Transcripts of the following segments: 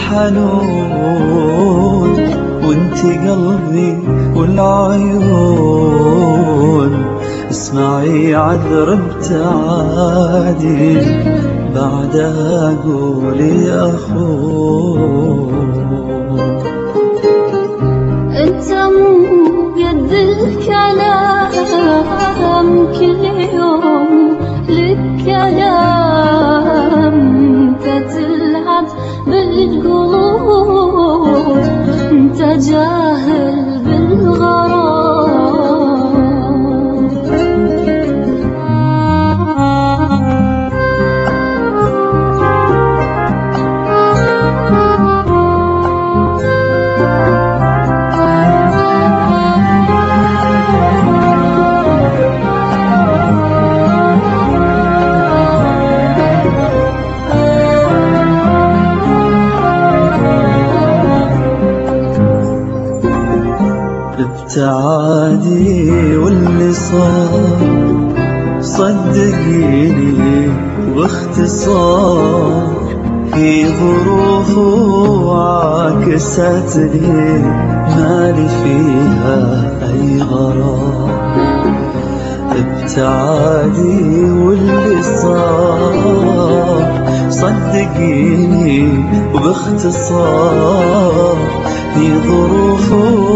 الحنون، وانت قلبي والعيون. اسمعي عذر ابتعادي، بعدها قولي أخون. انت مو قد الكلام، كل يوم لك كلام. انت تلعب بالقلوب، انت جاهل بالغرام. ابتعادي واللي صار صدقيني باختصار، في ظروف وعكستني مالي فيها أي غرام. ابتعادي واللي صار صدقيني وباختصار، في ظروف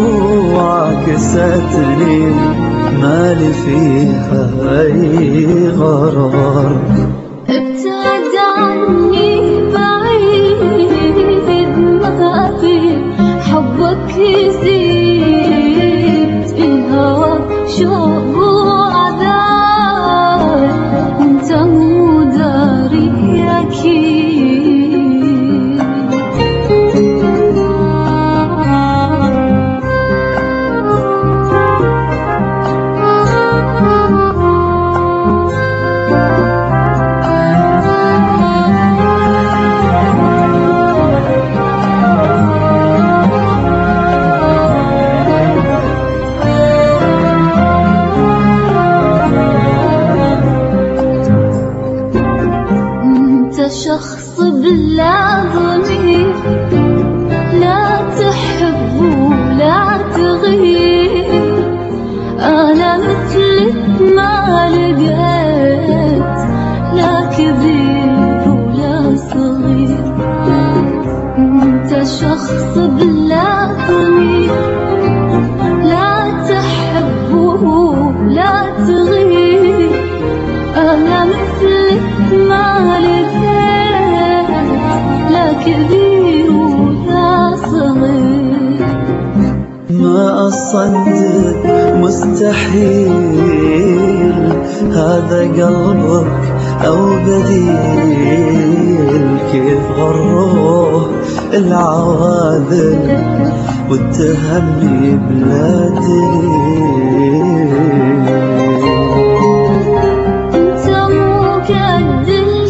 وعكستني مالي فيها أي غرار. ابتعد عني بعيد، ما في حبك يزيد، في الهوى شوق وعذاب، انت مو داري أكيد. شخص بلا ضمير، لا تحب ولا تغير. أنا مثلك ما لقيت، لا كبير ولا صغير. أنت شخص بلا ضمير، لا تحب ولا تغير. أنا مثلك ما لقيت، لا كبير ولا صغير. ما أصدق مستحيل هذا قلبك أو بديل، كيف غروه العواذل واتهمني بلا دليل. انت مو قد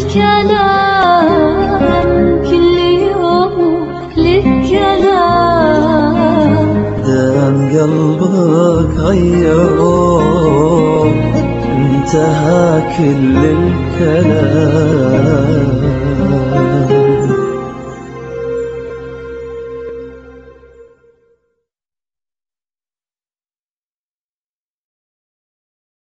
الكلام، كل يوم لك كلام. دام قلبك غيره انتهى كل الكلام.